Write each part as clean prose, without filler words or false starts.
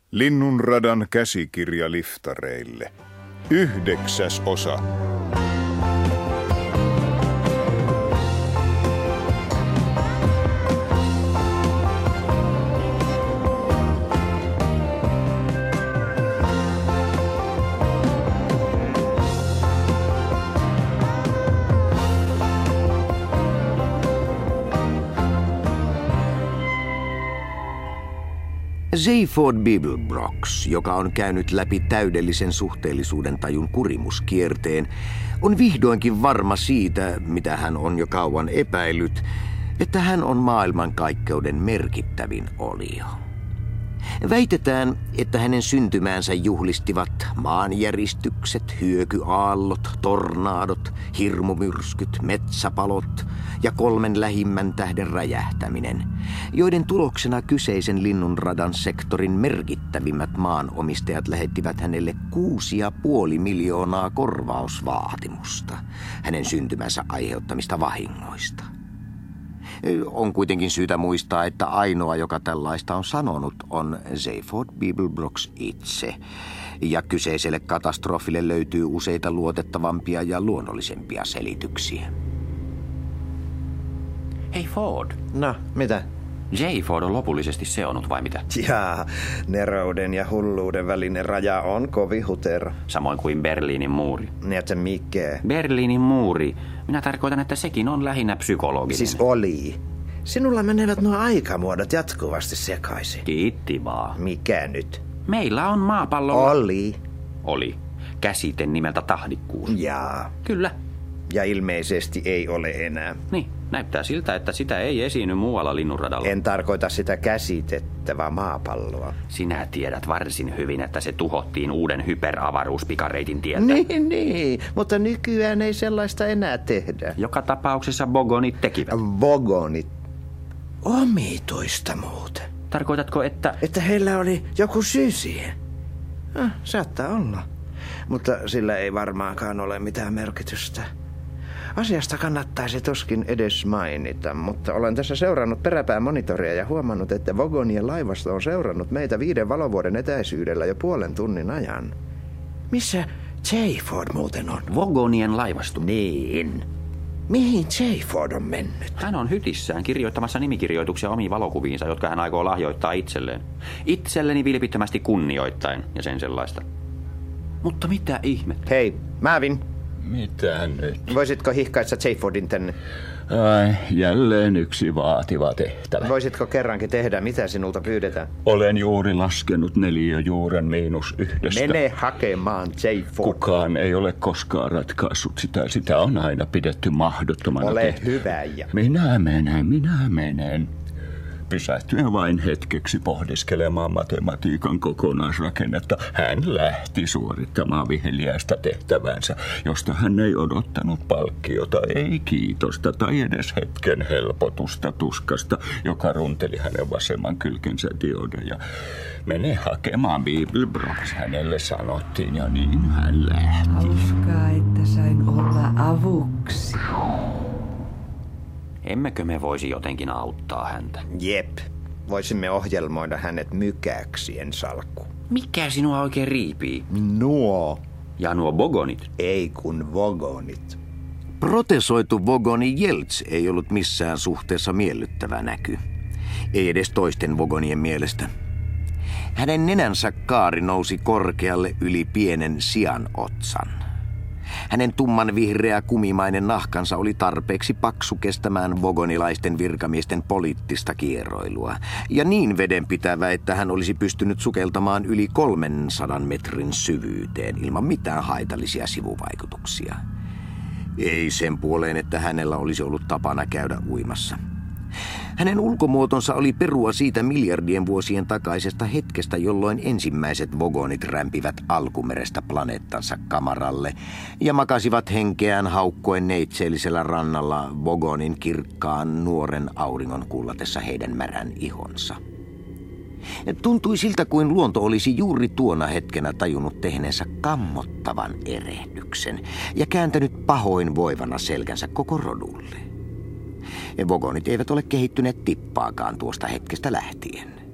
Linnunradan käsikirja liftareille. 9. osa. Zaphod Beeblebrox, joka on käynyt läpi täydellisen suhteellisuuden tajun kurimuskierteen, on vihdoinkin varma siitä, mitä hän on jo kauan epäillyt, että hän on maailmankaikkeuden merkittävin olio. Väitetään, että hänen syntymäänsä juhlistivat maanjäristykset, hyökyaallot, tornaadot, hirmumyrskyt, metsäpalot ja 3 lähimmän tähden räjähtäminen, joiden tuloksena kyseisen linnunradan sektorin merkittävimmät maanomistajat lähettivät hänelle 6,5 miljoonaa korvausvaatimusta hänen syntymänsä aiheuttamista vahingoista. On kuitenkin syytä muistaa, että ainoa, joka tällaista on sanonut, on Zaphod Beeblebrox itse. Ja kyseiselle katastrofille löytyy useita luotettavampia ja luonnollisempia selityksiä. Hei Ford. No, mitä? Zaphod on lopullisesti seonnut vai mitä? Jaa, nerouden ja hulluuden välinen raja on kovin hutera. Samoin kuin Berliinin muuri. Niin, että mikä? Berliinin muuri. Minä tarkoitan, että sekin on lähinnä psykologinen. Siis oli. Sinulla menevät nuo aikamuodot jatkuvasti sekaisin. Kiitti vaan. Mikä nyt? Meillä on maapallolla... Oli. Käsite nimeltä tahdikkuus. Jaa. Kyllä. Ja ilmeisesti ei ole enää. Niin, näyttää siltä, että sitä ei esiinny muualla linnunradalla. En tarkoita sitä käsitettä, vaan maapalloa. Sinä tiedät varsin hyvin, että se tuhottiin uuden hyperavaruuspikareitin tieltä. Niin, mutta nykyään ei sellaista enää tehdä. Joka tapauksessa bogonit tekivät. Bogonit? Omituista muuten. Tarkoitatko, että... Että heillä oli joku syy siihen? Saattaa olla. Mutta sillä ei varmaankaan ole mitään merkitystä. Asiasta kannattaisi tuskin edes mainita, mutta olen tässä seurannut peräpäämonitoria ja huomannut, että Vogonien laivasto on seurannut meitä 5 valovuoden etäisyydellä jo 0,5 tunnin ajan. Missä Zaphod muuten on? Vogonien laivasto? Niin. Mihin Zaphod on mennyt? Hän on hytissään kirjoittamassa nimikirjoituksia omiin valokuviinsa, jotka hän aikoo lahjoittaa itselleen. Itselleni vilpittömästi kunnioittain ja sen sellaista. Mutta mitä ihmettä? Hei, Mävin. Mitä nyt? Voisitko hihkaista Zaphodin tänne? Ai, jälleen yksi vaativa tehtävä. Voisitko kerrankin tehdä, mitä sinulta pyydetään? Olen juuri laskenut neliöjuuren -1. Mene hakemaan Zaphod. Kukaan ei ole koskaan ratkaissut sitä. Sitä on aina pidetty mahdottomana. Ole hyvä ja... Minä menen. Pysähtyen vain hetkeksi pohdiskelemaan matematiikan kokonaisrakennetta, hän lähti suorittamaan viheliäistä tehtävänsä, josta hän ei odottanut palkkiota, ei kiitosta tai edes hetken helpotusta tuskasta, joka runteli hänen vasemman kylkensä diodeja. Mene hakemaan Beeblebrox, hänelle sanottiin, ja niin hän lähti. Hauskaa, että sain olla avuksi. Emmekö me voisi jotenkin auttaa häntä? Jep. Voisimme ohjelmoida hänet mykäksien salkku. Mikä sinua oikein riipii? Nuo. Ja nuo bogonit? Ei kun vogonit. Protesoitu vogoni Jelts ei ollut missään suhteessa miellyttävä näky. Ei edes toisten vogonien mielestä. Hänen nenänsä kaari nousi korkealle yli pienen sian otsan. Hänen tumman vihreä kumimainen nahkansa oli tarpeeksi paksu kestämään vogonilaisten virkamiesten poliittista kieroilua. Ja niin vedenpitävä, että hän olisi pystynyt sukeltamaan yli 300 metrin syvyyteen ilman mitään haitallisia sivuvaikutuksia. Ei sen puoleen, että hänellä olisi ollut tapana käydä uimassa. Hänen ulkomuotonsa oli perua siitä miljardien vuosien takaisesta hetkestä, jolloin ensimmäiset vogonit rämpivät alkumerestä planeettansa kamaralle ja makasivat henkeään haukkoen neitseellisellä rannalla vogonin kirkkaan nuoren auringon kullatessa heidän märän ihonsa. Tuntui siltä, kuin luonto olisi juuri tuona hetkenä tajunnut tehneensä kammottavan erehdyksen ja kääntänyt pahoin voivana selkänsä koko rodulle. Vogonit eivät ole kehittyneet tippaakaan tuosta hetkestä lähtien.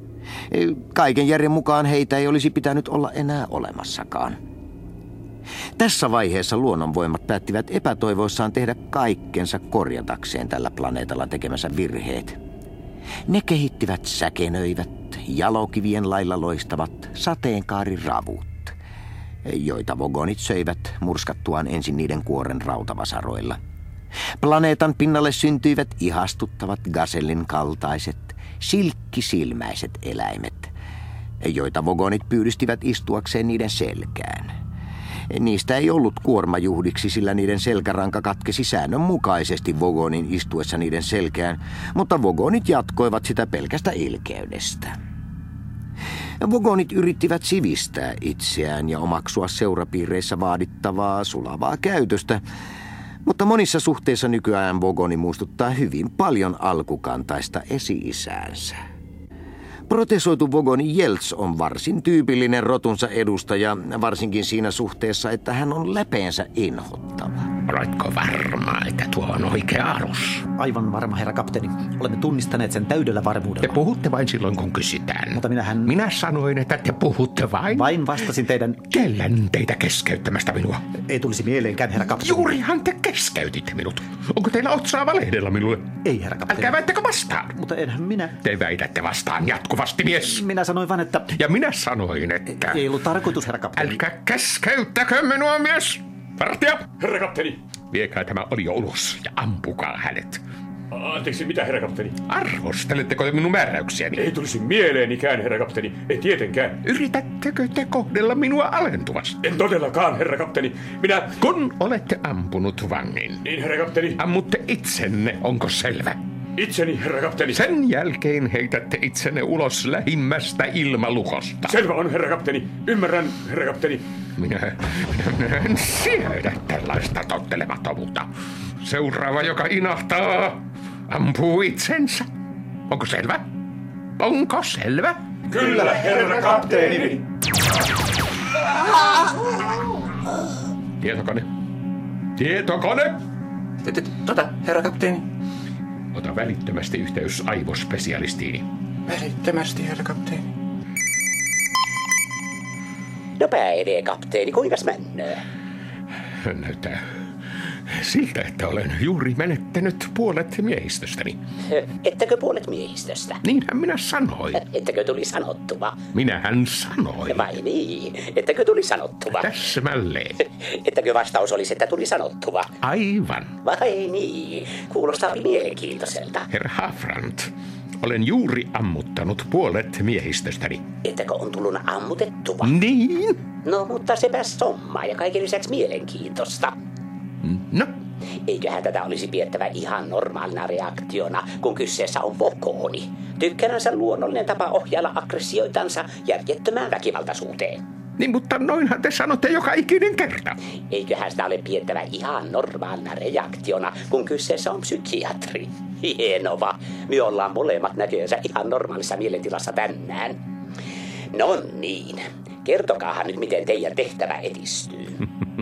Kaiken järjen mukaan heitä ei olisi pitänyt olla enää olemassakaan. Tässä vaiheessa luonnonvoimat päättivät epätoivoissaan tehdä kaikkensa korjatakseen tällä planeetalla tekemänsä virheet. Ne kehittivät säkenöivät, jalokivien lailla loistavat sateenkaariravut, joita vogonit söivät murskattuaan ensin niiden kuoren rautavasaroilla. Planeetan pinnalle syntyivät ihastuttavat gasellin kaltaiset, silkkisilmäiset eläimet, joita vogonit pyydystivät istuakseen niiden selkään. Niistä ei ollut kuormajuhdiksi, sillä niiden selkäranka katkesi säännönmukaisesti vogonin istuessa niiden selkään, mutta vogonit jatkoivat sitä pelkästä ilkeydestä. Vogonit yrittivät sivistää itseään ja omaksua seurapiireissä vaadittavaa sulavaa käytöstä, mutta monissa suhteissa nykyään vogoni muistuttaa hyvin paljon alkukantaista esi-isäänsä. Protesoitu vogoni Jelts on varsin tyypillinen rotunsa edustaja, varsinkin siinä suhteessa, että hän on läpeensä inhottava. Oletko varma, että tuo on oikea alus? Aivan varma, herra kapteeni. Olemme tunnistaneet sen täydellä varmuudella. Te puhutte vain silloin, kun kysytään. Mutta Minä sanoin, että te puhutte vain. Vain vastasin teidän... Kiellän teitä keskeyttämästä minua. Ei tulisi mieleenkään, herra kapteeni. Juurihan te keskeytitte minut. Onko teillä otsaa valehdella minulle? Ei, herra kapteeni. Älkää väittäkö vastaan. Mutta enhän minä... Te väitätte vastaan jatkuvasti, mies. Minä sanoin vain, että... Ja minä sanoin, että... Ei ollut tarkoitus, herra kapteeni. Älkää keskeyttäkö minua, mies. Vartija! Herra kapteeni! Viekää tämä olio ulos ja ampukaa hänet. Anteeksi, mitä, herra kapteeni? Arvosteletteko te minun määräyksiäni? Ei tulisi mieleenikään, herra kapteeni. Ei tietenkään. Yritättekö te kohdella minua alentuvasti? En todellakaan, herra kapteeni. Minä... Kun olette ampunut vangin. Niin, herra kapteeni. Ammutte itsenne, onko selvä? Itseni, herra kapteeni. Sen jälkeen heitätte itsenne ulos lähimmästä ilmalukosta. Selvä on, herra kapteeni. Ymmärrän, herra kapteeni. Minä en siedä tällaista tottelemattomuutta. Seuraava, joka inahtaa, ampuu itsensä. Onko selvä? Onko selvä? Kyllä, herra kapteeni. Tietokone. Tietokone! Herra kapteeni. Ota välittömästi yhteys aivospesialistiini. Välittömästi, herra kapteeni. No päivää, kapteeni, kuinkas mennään? Näyttää siltä, että olen juuri menettänyt puolet miehistöstäni. Ettäkö puolet miehistöstä? Niinhän minä sanoin. Ettäkö tuli sanottua? Minähän sanoin. Vai niin? Ettäkö tuli sanottua? Täsmälleen. Ettäkö vastaus olisi, että tuli sanottua? Aivan. Vai niin? Kuulostaa mielenkiintoiselta. Herra Hafrand, olen juuri ammuttanut puolet miehistöstäni. Ettäkö on tullut ammutettua? Niin? No, mutta sepä sommaa ja kaiken lisäksi mielenkiintoista. No? Eiköhän tätä olisi piettävä ihan normaalina reaktiona, kun kyseessä on vogoni. Tykkäränsä luonnollinen tapa ohjailla aggressioitansa järjettömään väkivaltaisuuteen. Niin, mutta noinhan te sanotte joka ikinen kerta. Eiköhän sitä ole piettävä ihan normaalina reaktiona, kun kyseessä on psykiatri. Hienova. Me ollaan molemmat näköönsä ihan normaalissa mielentilassa tänään. No niin. Kertokaahan nyt, miten teidän tehtävä edistyy.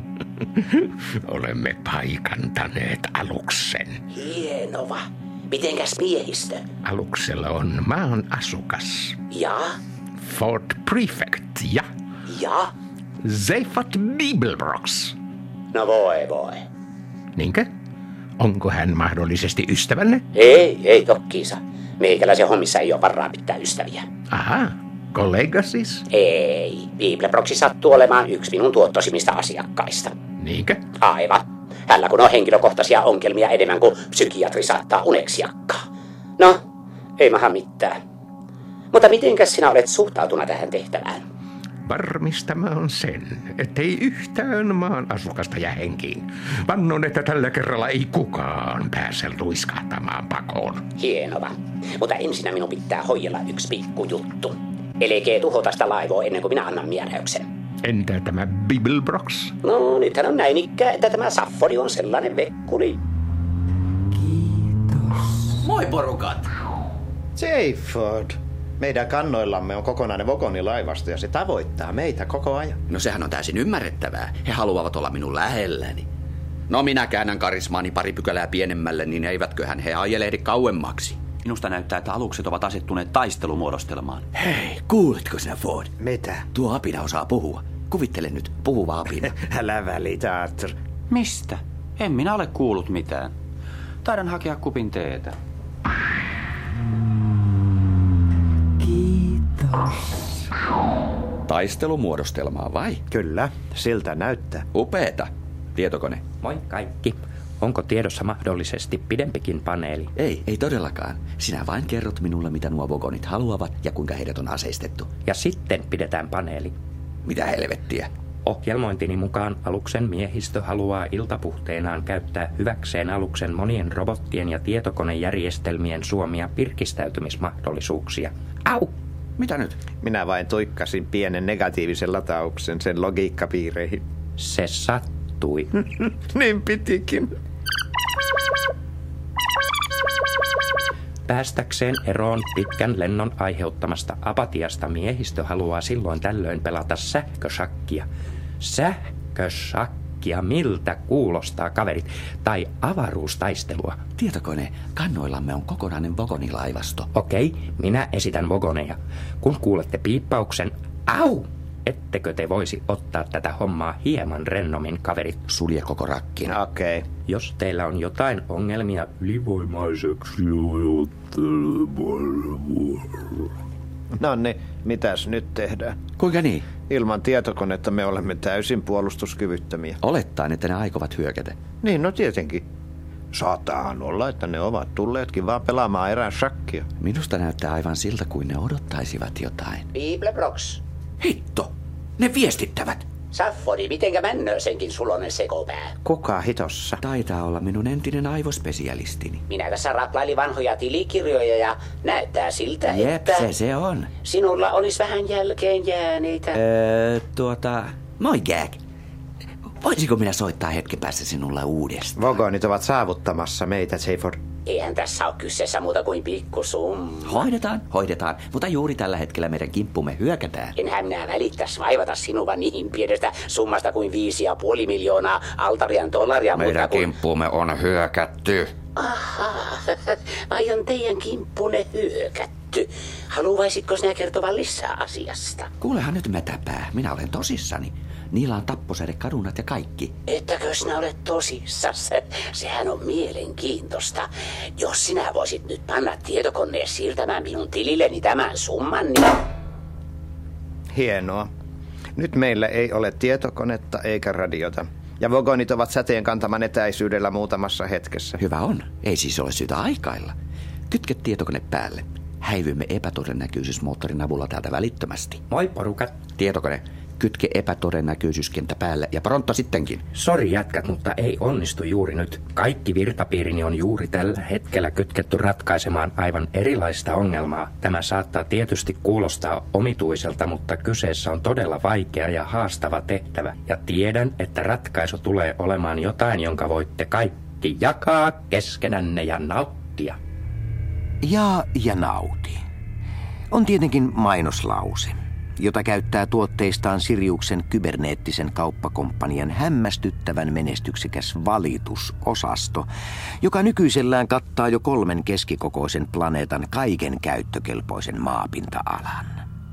Olemme paikantaneet aluksen. Hienova. Mitenkäs miehistö? Aluksella on maan asukas. Ja? Fort Prefect ja? Ja? Zephot Beeblebrox. No voi. Niinkö? Onko hän mahdollisesti ystävänne? Ei tokkiinsa. Meikäläisen hommissa ei ole varaa pitää ystäviä. Aha, kollega siis? Ei. Beeblebroxi sattuu olemaan yksi minun tuottosimmista asiakkaista. Niinkö? Aivan. Hänellä kun on henkilökohtaisia ongelmia enemmän kuin psykiatri saattaa uneksiakkaa. No, ei maha mitään. Mutta mitenkäs sinä olet suhtautunut tähän tehtävään? Varmistamaan sen, ettei yhtään maan asukasta jää henkiin. Vannon, että tällä kerralla ei kukaan pääse luiskahtamaan pakoon. Hienova. Mutta ensinnä minun pitää hoidella yksi pikkujuttu. Elekee tuhota sitä laivoa ennen kuin minä annan määräyksen. Entä tämä Beeblebrox? No, nythän on näin ikkä, että tämä Saffori on sellainen vekkuli. Kiitos. Moi porukat! Zayford. Meidän kannoillamme on kokonainen vogonilaivasto ja se tavoittaa meitä koko ajan. No sehän on täysin ymmärrettävää. He haluavat olla minun lähelläni. No minä käännän karismaani pari pykälää pienemmälle, niin eivätköhän he ajelehdi kauemmaksi. Minusta näyttää, että alukset ovat asettuneet taistelumuodostelmaan. Hei, kuulitko sinä, Ford? Mitä? Tuo apina osaa puhua. Kuvittele nyt, puhuva apina. Älä välitä, Arthur. Mistä? En minä ole kuullut mitään. Taidan hakea kupin teetä. Kiitos. Taistelumuodostelmaa vai? Kyllä, siltä näyttää. Upeeta. Tietokone. Moi kaikki. Onko tiedossa mahdollisesti pidempikin paneeli? Ei todellakaan. Sinä vain kerrot minulle, mitä nuo vogonit haluavat ja kuinka heidät on aseistettu. Ja sitten pidetään paneeli. Mitä helvettiä? Ohjelmointini mukaan aluksen miehistö haluaa iltapuhteenaan käyttää hyväkseen aluksen monien robottien ja tietokonejärjestelmien suomia pirkistäytymismahdollisuuksia. Au! Mitä nyt? Minä vain tuikkasin pienen negatiivisen latauksen sen logiikkapiireihin. Se sattui. Niin pitikin. Päästäkseen eroon pitkän lennon aiheuttamasta apatiasta miehistö haluaa silloin tällöin pelata sähköshakkia. Sähköshakkia, miltä kuulostaa, kaverit? Tai avaruustaistelua. Tietokone, kannoillamme on kokonainen vogonilaivasto. Okei, minä esitän vogoneja. Kun kuulette piippauksen, au! Ettekö te voisi ottaa tätä hommaa hieman rennommin, kaverit? Sulje koko rakkin. Okei. Jos teillä on jotain ongelmia ylivoimaiseksi No niin, mitäs nyt tehdään? Kuinka niin? Ilman tietokonetta me olemme täysin puolustuskyvyttömiä. Olettaen, että ne aikovat hyökätä. Niin, no tietenkin. Saattaahan olla, että ne ovat tulleetkin vaan pelaamaan erään shakkia. Minusta näyttää aivan siltä, kuin ne odottaisivat jotain. Biblebrox. Hitto! Ne viestittävät! Saffori, mitenkä männöö senkin sulonen sekopää? Kuka hitossa? Taitaa olla minun entinen aivospesialistini. Minä tässä raplailin vanhoja tilikirjoja ja näyttää siltä, Jep, että... se on. Sinulla olisi vähän jälkeen jääneitä. Moi Gag. Voisiko minä soittaa hetken päästä sinulla uudestaan? Vogonit ovat saavuttamassa meitä, Seyford. Eihän tässä ole kyseessä muuta kuin pikkusumma. Hoidetaan, mutta juuri tällä hetkellä meidän kimppumme hyökätään. Enhän minä välittäisi vaivata sinua niin pienestä summasta kuin 5,5 miljoonaa altarian dollaria. Meidän kimppuumme on hyökätty. Ahaa, vai on teidän kimppunne hyökätty? Haluaisitko sinä kertoa lisää asiasta? Kuulehan nyt mätäpää, minä olen tosissani. Niillä on tapposädekadunat ja kaikki. Ettäkö sinä olet tosissas? Sehän on mielenkiintoista. Jos sinä voisit nyt panna tietokoneen siirtämään minun tililleni tämän summan, niin... Hienoa. Nyt meillä ei ole tietokonetta eikä radiota. Ja vogonit ovat säteen kantaman etäisyydellä muutamassa hetkessä. Hyvä on. Ei siis ole syytä aikailla. Kytke tietokone päälle. Häivymme epätodennäköisyysmoottorin avulla täältä välittömästi. Moi porukat. Tietokone. Kytke epätodennäköisyyskenttä päälle ja pronto sittenkin. Sori jätkät, mutta ei onnistu juuri nyt. Kaikki virtapiirini on juuri tällä hetkellä kytketty ratkaisemaan aivan erilaista ongelmaa. Tämä saattaa tietysti kuulostaa omituiselta, mutta kyseessä on todella vaikea ja haastava tehtävä. Ja tiedän, että ratkaisu tulee olemaan jotain, jonka voitte kaikki jakaa keskenänne ja nauttia. Ja nauti. On tietenkin mainoslause, jota käyttää tuotteistaan Siriuksen kyberneettisen kauppakomppanian hämmästyttävän menestyksekäs valitusosasto, joka nykyisellään kattaa jo 3 keskikokoisen planeetan kaiken käyttökelpoisen maapinta-alan.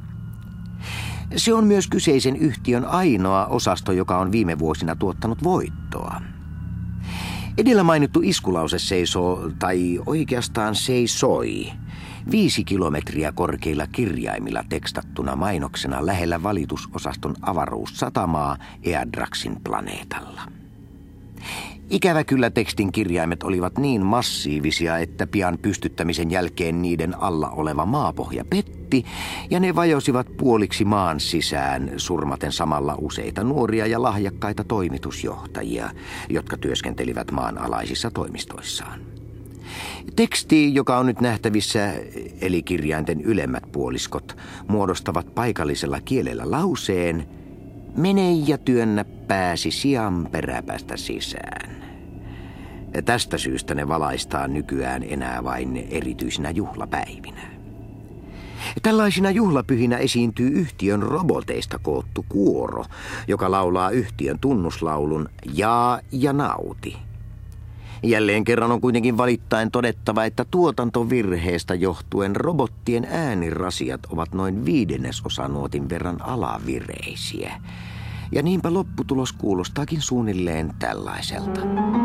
Se on myös kyseisen yhtiön ainoa osasto, joka on viime vuosina tuottanut voittoa. Edellä mainittu iskulause seisoo, tai oikeastaan seisoi, 5 kilometriä korkeilla kirjaimilla tekstattuna mainoksena lähellä valitusosaston avaruussatamaa Eadraxin planeetalla. Ikävä kyllä tekstin kirjaimet olivat niin massiivisia, että pian pystyttämisen jälkeen niiden alla oleva maapohja petti, ja ne vajosivat puoliksi maan sisään, surmaten samalla useita nuoria ja lahjakkaita toimitusjohtajia, jotka työskentelivät maanalaisissa toimistoissaan. Teksti, joka on nyt nähtävissä, eli kirjainten ylemmät puoliskot, muodostavat paikallisella kielellä lauseen: "Mene ja työnnä pääsi sian peräpäästä sisään." Tästä syystä ne valaistaan nykyään enää vain erityisinä juhlapäivinä. Tällaisina juhlapyhinä esiintyy yhtiön roboteista koottu kuoro, joka laulaa yhtiön tunnuslaulun "Jaa ja nauti". Jälleen kerran on kuitenkin valittain todettava, että tuotantovirheestä johtuen robottien äänirasiat ovat noin 1/5 nuotin verran alavireisiä. Ja niinpä lopputulos kuulostaakin suunnilleen tällaiselta.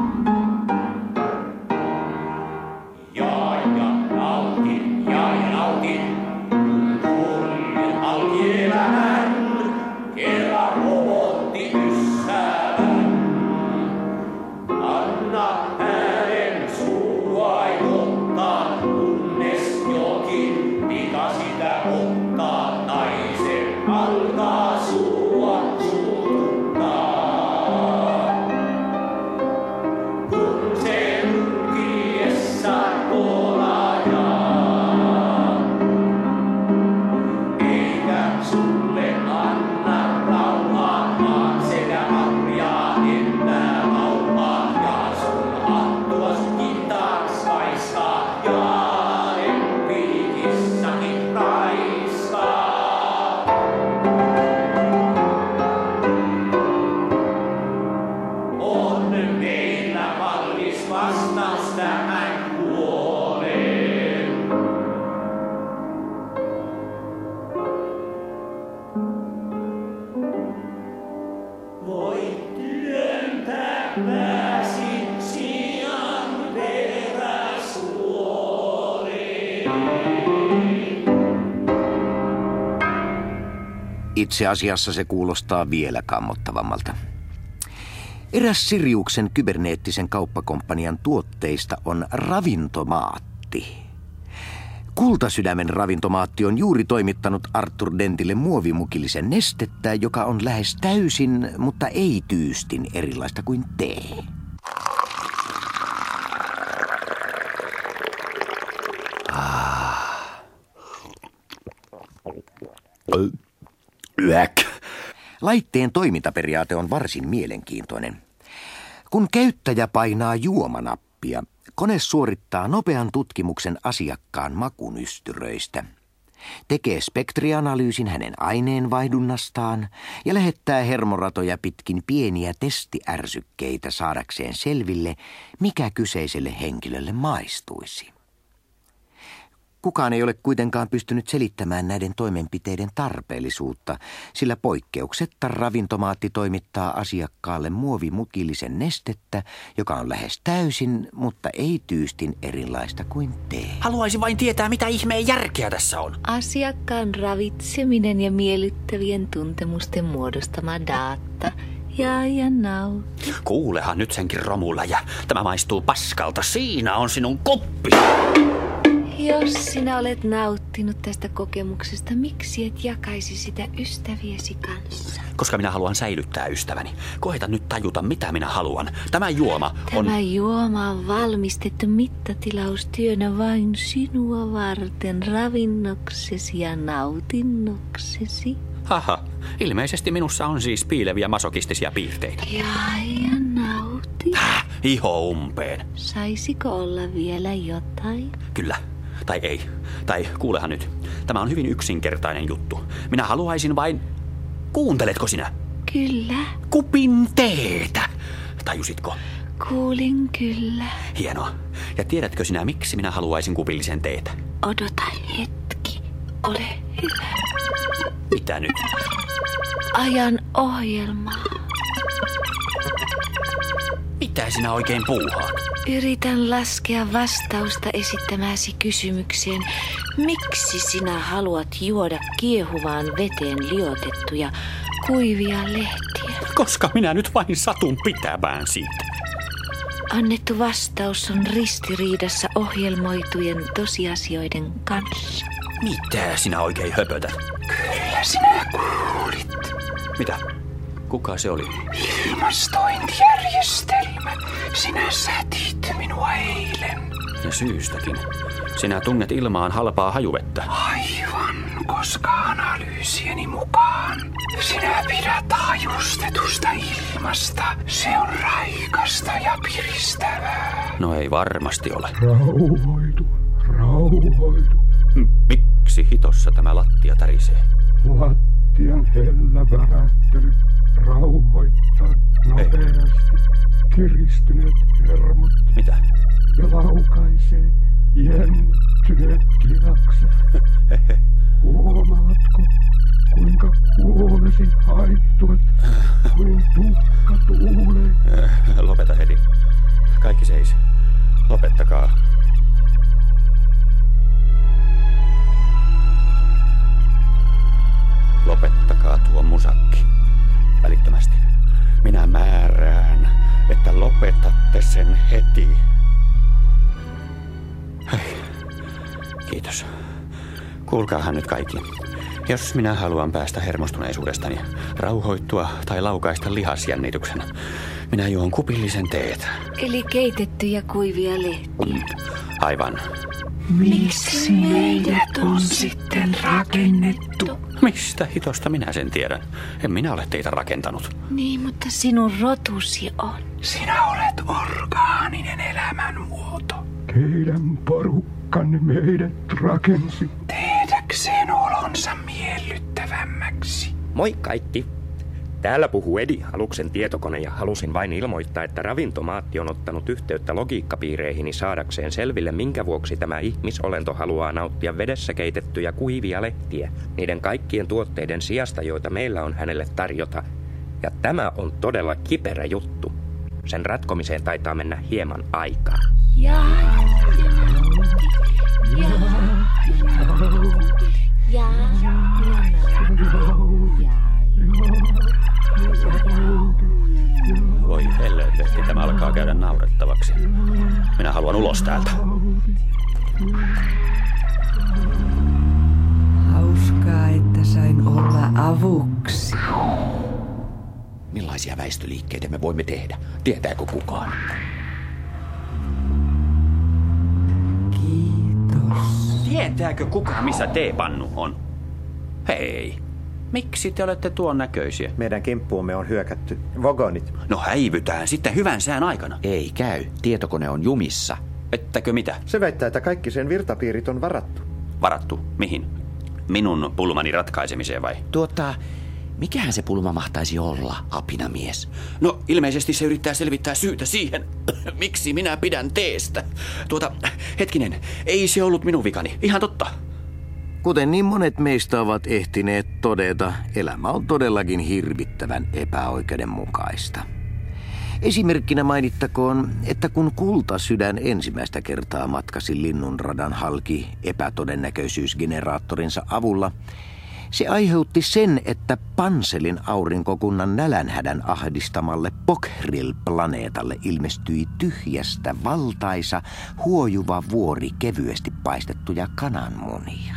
Ja nautin. Kuljen halki elämän, kerran robotti yssäävän. Anna äänen suuaikottaa, kunnes jokin pika sitä ottaa. Naisen alkaa sua suututtaa. Kun se kiessä kolajaa, eikä sulle anna rauhaa, vaan sekä arjaa entää vauhaa. Ja sun hattuas kintaaks vaiskaa, ja lempiikissakin raiskaa. On meillä valmis vastaus tähän huoleen. Voit työntää pääsi sian peräsuoleen. Itse asiassa se kuulostaa vielä kammottavammalta. Eräs Siriuksen kyberneettisen kauppakomppanian tuotteista on ravintomaatti. Kultasydämen ravintomaatti on juuri toimittanut Arthur Dentille muovimukillisen nestettä, joka on lähes täysin, mutta ei tyystin erilaista kuin tee. Laitteen toimintaperiaate on varsin mielenkiintoinen. Kun käyttäjä painaa juomanappia, kone suorittaa nopean tutkimuksen asiakkaan makunystyröistä, tekee spektrianalyysin hänen aineenvaihdunnastaan ja lähettää hermoratoja pitkin pieniä testiärsykkeitä saadakseen selville, mikä kyseiselle henkilölle maistuisi. Kukaan ei ole kuitenkaan pystynyt selittämään näiden toimenpiteiden tarpeellisuutta, sillä poikkeuksetta ravintomaatti toimittaa asiakkaalle muovimukillisen nestettä, joka on lähes täysin, mutta ei tyystin erilaista kuin tee. Haluaisin vain tietää, mitä ihmeen järkeä tässä on. Asiakkaan ravitseminen ja miellyttävien tuntemusten muodostama data. Ja nauti. Kuulehan nyt senkin romuläjä. Tämä maistuu paskalta. Siinä on sinun kuppi. Jos sinä olet nauttinut tästä kokemuksesta, miksi et jakaisi sitä ystäviesi kanssa? Koska minä haluan säilyttää ystäväni. Koeta nyt tajuta, mitä minä haluan. Tämä juoma on... Tämä juoma on valmistettu mittatilaustyönä vain sinua varten, ravinnoksesi ja nautinnoksesi. Haha, ilmeisesti minussa on siis piileviä masokistisia piirteitä. Ja nauti. Iho umpeen. Saisiko olla vielä jotain? Kyllä. Tai ei. Tai kuulehan nyt. Tämä on hyvin yksinkertainen juttu. Minä haluaisin vain... Kuunteletko sinä? Kyllä. Kupin teetä. Tajusitko? Kuulin kyllä. Hienoa. Ja tiedätkö sinä, miksi minä haluaisin kupillisen teetä? Odota hetki. Ole hyvä. Mitä nyt? Ajan ohjelmaa. Mitä sinä oikein puuhaat? Yritän laskea vastausta esittämääsi kysymykseen. Miksi sinä haluat juoda kiehuvaan veteen liotettuja kuivia lehtiä? Koska minä nyt vain satun pitämään siitä. Annettu vastaus on ristiriidassa ohjelmoitujen tosiasioiden kanssa. Mitä sinä oikein höpötät? Kyllä sinä kuulit. Mitä? Kuka se oli? Ilmastointijärjestelmä. Sinä sätit minua eilen. Ja syystäkin. Sinä tunnet ilmaan halpaa hajuvettä. Aivan, koska analyysieni mukaan sinä pidät hajustetusta ilmasta. Se on raikasta ja piristävää. No ei varmasti ole. Rauhoitu. Miksi hitossa tämä lattia tärisee? Lattian hellä värähtely rauhoittaa nopeasti kiristyneet hermot. Mitä? laukaisee jännittyneet lihakset. Huomaatko, kuinka huolesi haihtuvat kuin tuhka tuuleen? Lopeta heti. Kaikki seis. Lopettakaa. Lopettakaa tuo musakki. Välittömästi. Minä määrään, että lopetatte sen heti. Hei. Kiitos. Kuulkaahan nyt kaikki. Jos minä haluan päästä hermostuneisuudestani, rauhoittua tai laukaista lihasjännityksen, minä juon kupillisen teetä. Eli keitettyjä kuivia lehtiä. Aivan. Miksi meidät on sitten rakennettu? Mistä hitosta minä sen tiedän? En minä ole teitä rakentanut. Niin, mutta sinun rotusi on. Sinä olet orgaaninen elämänmuoto. Teidän porukkanne meidät rakensi. Tehdäkseen olonsa miellyttävämmäksi. Moi kaikki. Täällä puhuu Edi, aluksen tietokone, ja halusin vain ilmoittaa, että ravintomaatti on ottanut yhteyttä logiikkapiireihini saadakseen selville, minkä vuoksi tämä ihmisolento haluaa nauttia vedessä keitettyjä kuivia lehtiä niiden kaikkien tuotteiden sijasta, joita meillä on hänelle tarjota. Ja tämä on todella kiperä juttu. Sen ratkomiseen taitaa mennä hieman aikaa. Voi helvetti, tämä alkaa käydä naurettavaksi. Minä haluan ulos täältä. Hauskaa, että sain olla avuksi. Millaisia väistöliikkeitä me voimme tehdä? Tietääkö kukaan? Kiitos. Tietääkö kukaan, missä teepannu on? Hei, miksi te olette tuon näköisiä? Meidän kimppuumme on hyökätty. Vogonit. No häivytään sitten hyvän sään aikana. Ei käy. Tietokone on jumissa. Ettäkö mitä? Se väittää, että kaikki sen virtapiirit on varattu. Varattu? Mihin? Minun pulmani ratkaisemiseen vai? Mikähän se pulma mahtaisi olla, apinamies? No, ilmeisesti se yrittää selvittää syytä siihen, miksi minä pidän teestä. Hetkinen, ei se ollut minun vikani. Ihan totta. Kuten niin monet meistä ovat ehtineet todeta, elämä on todellakin hirvittävän epäoikeudenmukaista. Esimerkkinä mainittakoon, että kun kultasydän ensimmäistä kertaa matkasi Linnunradan halki epätodennäköisyysgeneraattorinsa avulla, se aiheutti sen, että Panselin aurinkokunnan nälänhädän ahdistamalle Pokhril-planeetalle ilmestyi tyhjästä valtaisa, huojuva vuori kevyesti paistettuja kananmunia.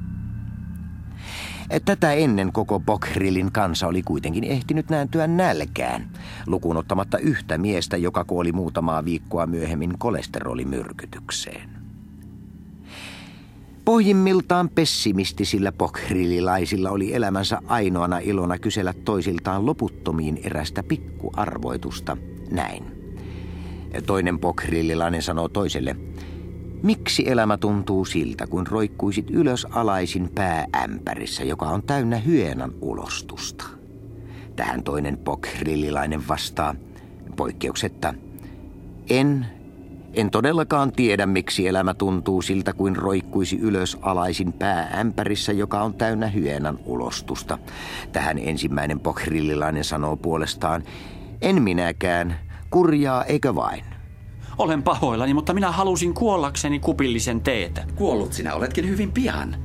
Tätä ennen koko Pokrilin kansa oli kuitenkin ehtinyt nääntyä nälkään, lukuun ottamatta yhtä miestä, joka kuoli muutamaa viikkoa myöhemmin kolesterolimyrkytykseen. Pohjimmiltaan pessimistisillä pokhrililaisilla oli elämänsä ainoana ilona kysellä toisiltaan loputtomiin erästä pikkuarvoitusta. Näin. Toinen pokhrililainen sanoo toiselle: miksi elämä tuntuu siltä, kun roikkuisit ylös alaisin pääämpärissä, joka on täynnä hyenan ulostusta? Tähän toinen pokhrililainen vastaa poikkeuksetta: En todellakaan tiedä, miksi elämä tuntuu siltä, kuin roikkuisi ylös alaisin pääämpärissä, joka on täynnä hyenan ulostusta. Tähän ensimmäinen pokhrililainen sanoo puolestaan: en minäkään, kurjaa eikö vain? Olen pahoillani, mutta minä halusin kuollakseni kupillisen teetä. Kuollut sinä oletkin hyvin pian.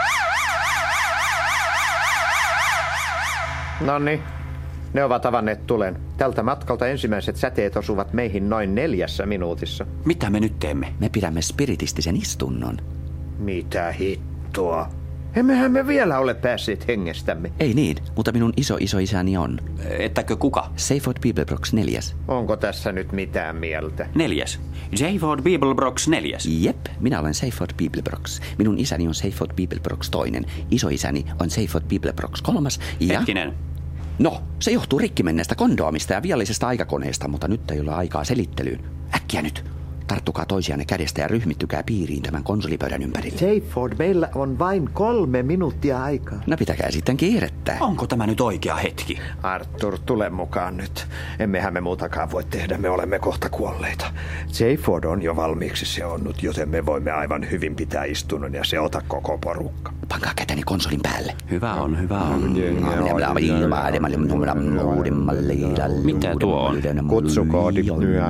Nonni, ne ovat avanneet tulen. Tältä matkalta ensimmäiset säteet osuvat meihin noin 4 minuutissa. Mitä me nyt teemme? Me pidämme spiritistisen istunnon. Mitä hittoa? Emmehän me vielä ole päässeet hengestämme. Ei niin, mutta minun isoisäni on. Ettäkö kuka? Seyford Beeblebrox 4. Onko tässä nyt mitään mieltä? 4. Seyford Beeblebrox 4. Jep, minä olen Seyford Beeblebrox. Minun isäni on Seyford Beeblebrox 2. Isoisäni on Seyford Beeblebrox 3. Ja... Hetkinen. No, se johtuu rikki menneestä kondoomista ja viallisesta aikakoneesta, mutta nyt ei ole aikaa selittelyyn. Äkkiä nyt. tarttukaa toisianne kädestä ja ryhmittykää piiriin tämän konsolipöydän ympärille. Jayford, meillä on vain 3 minuuttia aikaa. No pitäkää sitten kiirettä. Onko tämä nyt oikea hetki? Arthur, tule mukaan nyt. Emmehän me muutakaan voi tehdä, me olemme kohta kuolleita. Jayford on jo valmiiksi seonnut, joten me voimme aivan hyvin pitää istunnon ja seota koko porukka. Pankaa käteni konsolin päälle. Hyvä on, hyvä on. Mitä tuo on? Kutsukoodi.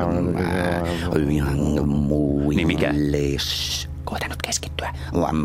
Niin mikä? Koita nyt keskittyä.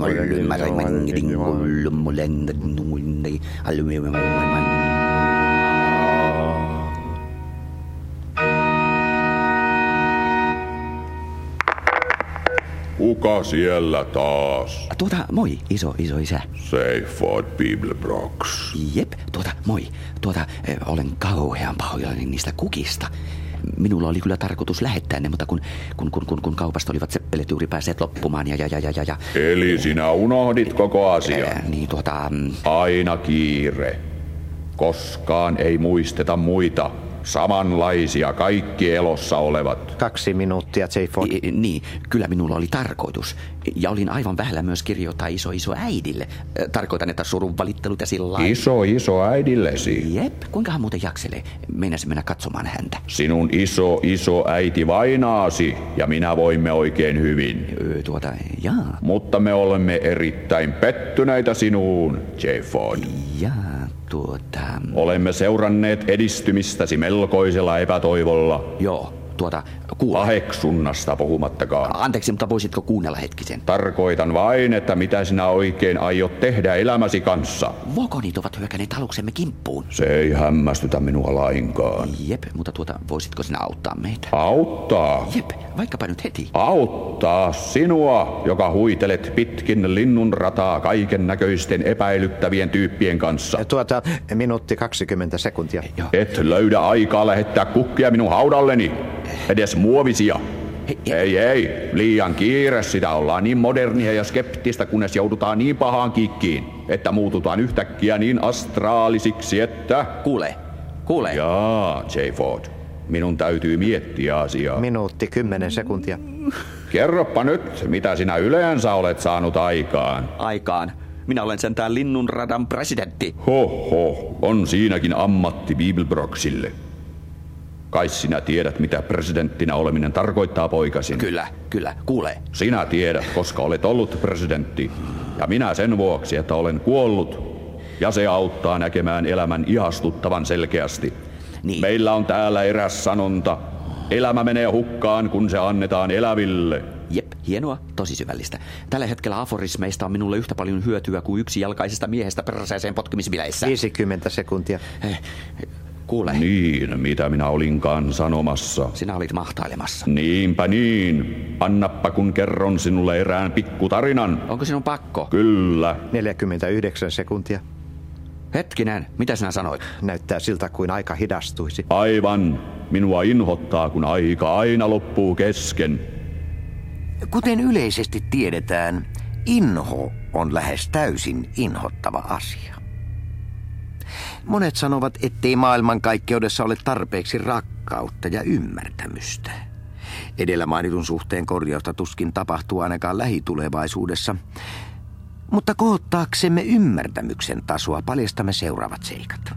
Kuka siellä taas? Moi, iso isä. Jayford Beeblebrox. Jep, moi. Olen kauhean pahoillani niistä kukista. Minulla oli kyllä tarkoitus lähettää ne, mutta kun kaupasta olivat seppelet juuri päässeet loppumaan ja. Eli sinä unohdit koko asian? Aina kiire. Koskaan ei muisteta muita. Samanlaisia kaikki elossa olevat. 2 minuuttia, Jayford. Niin, kyllä minulla oli tarkoitus. Ja olin aivan vähällä myös kirjoittaa iso äidille. Tarkoitan, että surun valittelut ja sillä Iso äidillesi? Jep, kuinkahan muuten jakselee? Meinasin mennä katsomaan häntä. Sinun iso äiti vainaasi ja minä voimme oikein hyvin. Jaa. Mutta me olemme erittäin pettyneitä sinuun, Jayford. Olemme seuranneet edistymistäsi melkoisella epätoivolla. Joo, Paheksunnasta puhumattakaan. Anteeksi, mutta voisitko kuunnella hetkisen? Tarkoitan vain, että mitä sinä oikein aiot tehdä elämäsi kanssa. Vogonit ovat hyökänneet aluksemme kimppuun. Se ei hämmästytä minua lainkaan. Jep, mutta voisitko sinä auttaa meitä? Auttaa? Jep, vaikkapa nyt heti. Auttaa sinua, joka huitelet pitkin linnun rataa kaiken näköisten epäilyttävien tyyppien kanssa. Minuutti 20 sekuntia. Et löydä aikaa lähettää kukkia minun haudalleni. Edes muovisia. Ei, liian kiire sitä ollaan niin modernia ja skeptistä, kunnes joudutaan niin pahaan kikkiin, että muututaan yhtäkkiä niin astraalisiksi, että... Kuule. Jaa, Jayford. Minun täytyy miettiä asiaa. Minuutti 10 sekuntia. Kerropa nyt, mitä sinä yleensä olet saanut aikaan. Minä olen sentään linnunradan presidentti. On siinäkin ammatti Beeblebroxille. Kai sinä tiedät, mitä presidenttinä oleminen tarkoittaa, poikasin. Kyllä, kuule. Sinä tiedät, koska olet ollut presidentti. Ja minä sen vuoksi, että olen kuollut. Ja se auttaa näkemään elämän ihastuttavan selkeästi. Niin. Meillä on täällä eräs sanonta. Elämä menee hukkaan, kun se annetaan eläville. Jep, hienoa, tosi syvällistä. Tällä hetkellä aforismeista on minulle yhtä paljon hyötyä kuin jalkaisesta miehestä perseeseen potkimisbileissä. 50 sekuntia. Kuule. Niin, mitä minä olinkaan sanomassa. Sinä olit mahtailemassa. Niinpä niin. Annappa kun kerron sinulle erään pikkutarinan. Onko sinun pakko? Kyllä. 49 sekuntia. Hetkinen, mitä sinä sanoit? Näyttää siltä kuin aika hidastuisi. Aivan. Minua inhottaa, kun aika aina loppuu kesken. Kuten yleisesti tiedetään, inho on lähes täysin inhottava asia. Monet sanovat, ettei maailmankaikkeudessa ole tarpeeksi rakkautta ja ymmärtämystä. Edellä mainitun suhteen korjausta tuskin tapahtuu ainakaan lähitulevaisuudessa. Mutta kohottaaksemme ymmärtämyksen tasoa paljastamme seuraavat seikat.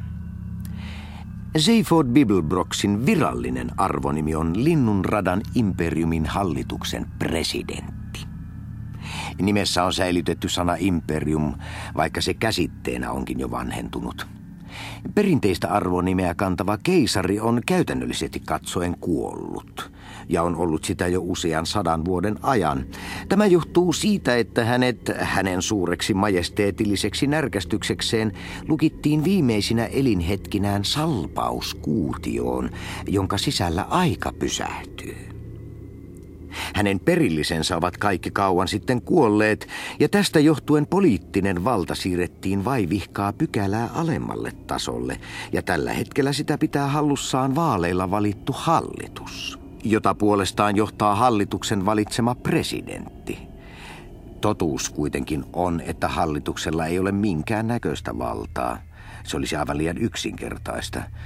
Jayford Beeblebroxin virallinen arvonimi on Linnunradan imperiumin hallituksen presidentti. Nimessä on säilytetty sana imperium, vaikka se käsitteenä onkin jo vanhentunut. Perinteistä arvonimeä kantava keisari on käytännöllisesti katsoen kuollut ja on ollut sitä jo usean 100 vuoden ajan. Tämä johtuu siitä, että hänen suureksi majesteetilliseksi närkästyksekseen lukittiin viimeisinä elinhetkinään salpauskuutioon, jonka sisällä aika pysähtyy. Hänen perillisensä ovat kaikki kauan sitten kuolleet, ja tästä johtuen poliittinen valta siirrettiin vaivihkaa pykälää alemmalle tasolle, ja tällä hetkellä sitä pitää hallussaan vaaleilla valittu hallitus, jota puolestaan johtaa hallituksen valitsema presidentti. Totuus kuitenkin on, että hallituksella ei ole minkään näköistä valtaa. Se olisi aivan liian yksinkertaista.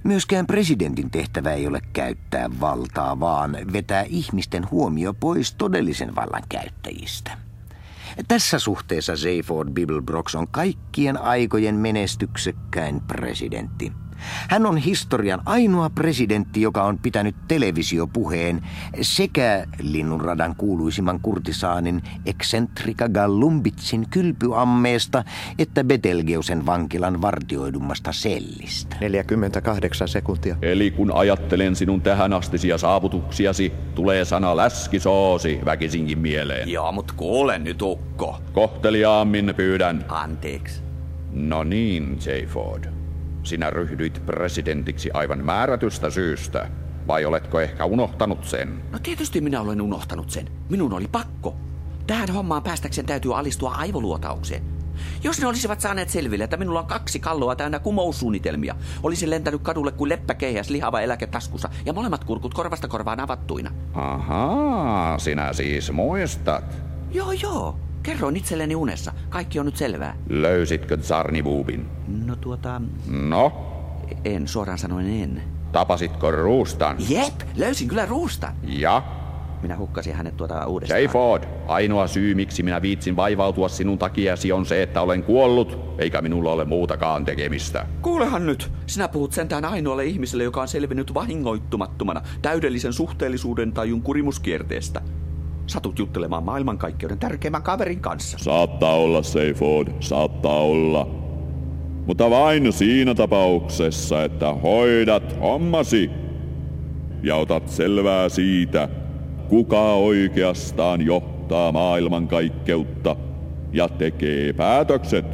Myöskään presidentin tehtävä ei ole käyttää valtaa, vaan vetää ihmisten huomio pois todellisen vallan käyttäjistä. Tässä suhteessa Zaphod Beeblebrox on kaikkien aikojen menestyksekkäin presidentti. Hän on historian ainoa presidentti, joka on pitänyt televisiopuheen sekä Linnunradan kuuluisimman kurtisaanin Excentrica Gallumbitsin kylpyammeesta että Betelgeusen vankilan vartioidummasta sellistä. 48 sekuntia. Eli kun ajattelen sinun tähänastisia saavutuksiasi, tulee sana läskisoosi väkisinkin mieleen. Joo, mut kuule nyt, ukko. Kohteliaammin pyydän. Anteeksi. No niin, Zaphod. Sinä ryhdyit presidentiksi aivan määrätystä syystä. Vai oletko ehkä unohtanut sen? No tietysti minä olen unohtanut sen. Minun oli pakko. Tähän hommaan päästäkseen täytyy alistua aivoluotaukseen. Jos ne olisivat saaneet selville, että minulla on 2 kalloa täynnä kumoussuunnitelmia, olisin lentänyt kadulle kuin leppäkeihäs lihava eläke taskussa ja molemmat kurkut korvasta korvaan avattuina. Ahaa, sinä siis muistat. Joo. Kerroin itselleni unessa. Kaikki on nyt selvää. Löysitkö Tsarnivuubin? No No? En, suoraan sanoen en. Tapasitko Ruustan? Jep, löysin kyllä Ruustan. Ja? Minä hukkasin hänet uudestaan. Zaphod, ainoa syy miksi minä viitsin vaivautua sinun takiasi on se, että olen kuollut, eikä minulla ole muutakaan tekemistä. Kuulehan nyt, sinä puhut sentään ainoalle ihmiselle, joka on selvinnyt vahingoittumattomana täydellisen suhteellisuuden tajun kurimuskierteestä. Satut juttelemaan maailmankaikkeuden tärkeimmän kaverin kanssa. Saattaa olla, Zaphod, saattaa olla. Mutta vain siinä tapauksessa, että hoidat hommasi ja otat selvää siitä, kuka oikeastaan johtaa maailmankaikkeutta ja tekee päätökset.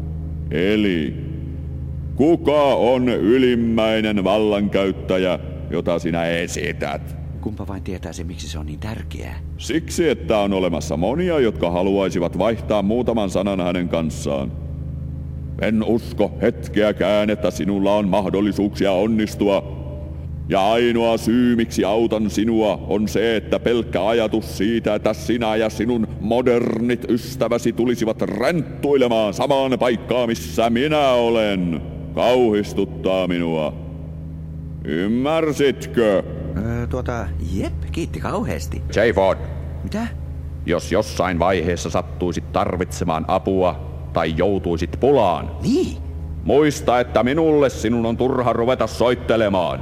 Eli kuka on ylimmäinen vallankäyttäjä, jota sinä esität? Kumpa vain tietäisi, miksi se on niin tärkeää. Siksi, että on olemassa monia, jotka haluaisivat vaihtaa muutaman sanan hänen kanssaan. En usko hetkeäkään, että sinulla on mahdollisuuksia onnistua. Ja ainoa syy, miksi autan sinua, on se, että pelkkä ajatus siitä, että sinä ja sinun modernit ystäväsi tulisivat renttuilemaan samaan paikkaan, missä minä olen, kauhistuttaa minua. Ymmärsitkö? Jep, kiitti kauheasti. Zaphod. Mitä? Jos jossain vaiheessa sattuisit tarvitsemaan apua tai joutuisit pulaan. Niin. Muista, että minulle sinun on turha ruveta soittelemaan.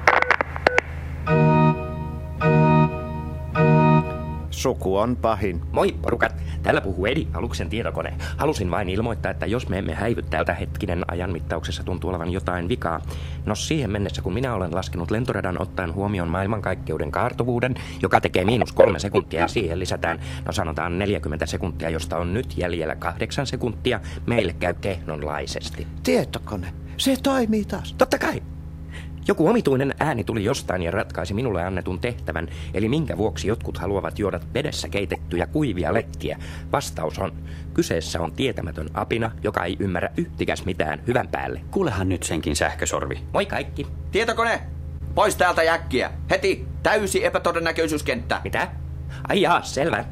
Suku on pahin. Moi porukat, täällä puhuu Edi, aluksen tietokone. Halusin vain ilmoittaa, että jos me emme häivy täältä hetkinen ajanmittauksessa tuntuu olevan jotain vikaa. No siihen mennessä, kun minä olen laskenut lentoradan ottaen huomioon maailmankaikkeuden kaartuvuuden, joka tekee -3 sekuntia ja siihen lisätään, no sanotaan 40 sekuntia, josta on nyt jäljellä 8 sekuntia, meille käy kehnonlaisesti. Tietokone, se toimii taas. Totta kai. Joku omituinen ääni tuli jostain ja ratkaisi minulle annetun tehtävän, eli minkä vuoksi jotkut haluavat juoda vedessä keitettyjä kuivia lettiä. Vastaus on, kyseessä on tietämätön apina, joka ei ymmärrä yhtikäs mitään hyvän päälle. Kuulehan nyt senkin sähkösorvi. Moi kaikki. Tietokone, pois täältä jäkkiä. Heti, täysi epätodennäköisyyskenttä. Mitä? Ai jaa, selvä.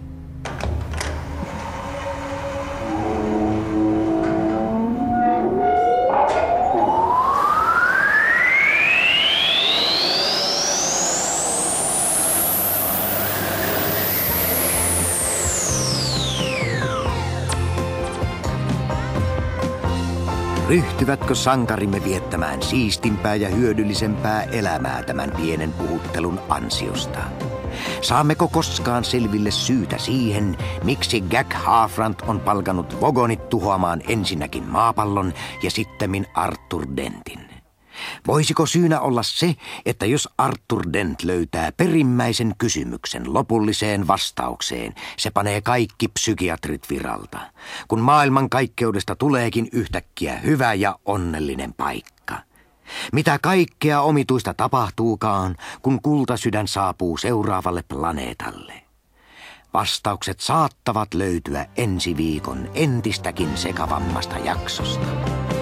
Ryhtyvätkö sankarimme viettämään siistimpää ja hyödyllisempää elämää tämän pienen puhuttelun ansiosta? Saammeko koskaan selville syytä siihen, miksi Gag Harfrant on palkannut Vogonit tuhoamaan ensinnäkin maapallon ja sittemmin Arthur Dentin? Voisiko syynä olla se, että jos Arthur Dent löytää perimmäisen kysymyksen lopulliseen vastaukseen, se panee kaikki psykiatrit viralta, kun maailmankaikkeudesta tuleekin yhtäkkiä hyvä ja onnellinen paikka? Mitä kaikkea omituista tapahtuukaan, kun kultasydän saapuu seuraavalle planeetalle? Vastaukset saattavat löytyä ensi viikon entistäkin sekavammasta jaksosta.